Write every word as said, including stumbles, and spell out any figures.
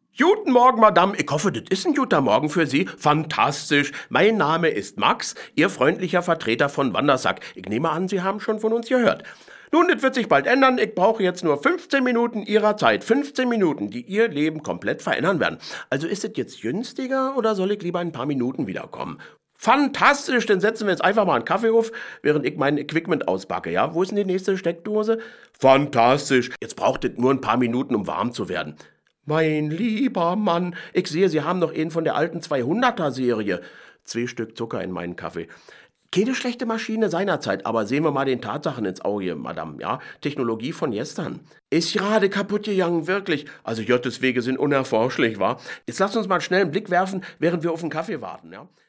Guten Morgen, Madame. Ich hoffe, das ist ein guter Morgen für Sie. Fantastisch. Mein Name ist Max, Ihr freundlicher Vertreter von Wandersack. Ich nehme an, Sie haben schon von uns gehört. Nun, das wird sich bald ändern. Ich brauche jetzt nur fünfzehn Minuten Ihrer Zeit. fünfzehn Minuten, die Ihr Leben komplett verändern werden. Also ist es jetzt günstiger oder soll ich lieber in ein paar Minuten wiederkommen? Fantastisch, dann setzen wir jetzt einfach mal einen Kaffee auf, während ich mein Equipment ausbacke, ja? Wo ist denn die nächste Steckdose? Fantastisch. Jetzt braucht es nur ein paar Minuten, um warm zu werden. Mein lieber Mann, ich sehe, Sie haben noch einen von der alten zweihunderter-Serie. Zwei Stück Zucker in meinen Kaffee. Keine schlechte Maschine seinerzeit, aber sehen wir mal den Tatsachen ins Auge, Madame, ja? Technologie von gestern. Ist gerade kaputt gegangen, wirklich. Also Jottes Wege sind unerforschlich, wa? Jetzt lasst uns mal schnell einen Blick werfen, während wir auf den Kaffee warten, ja?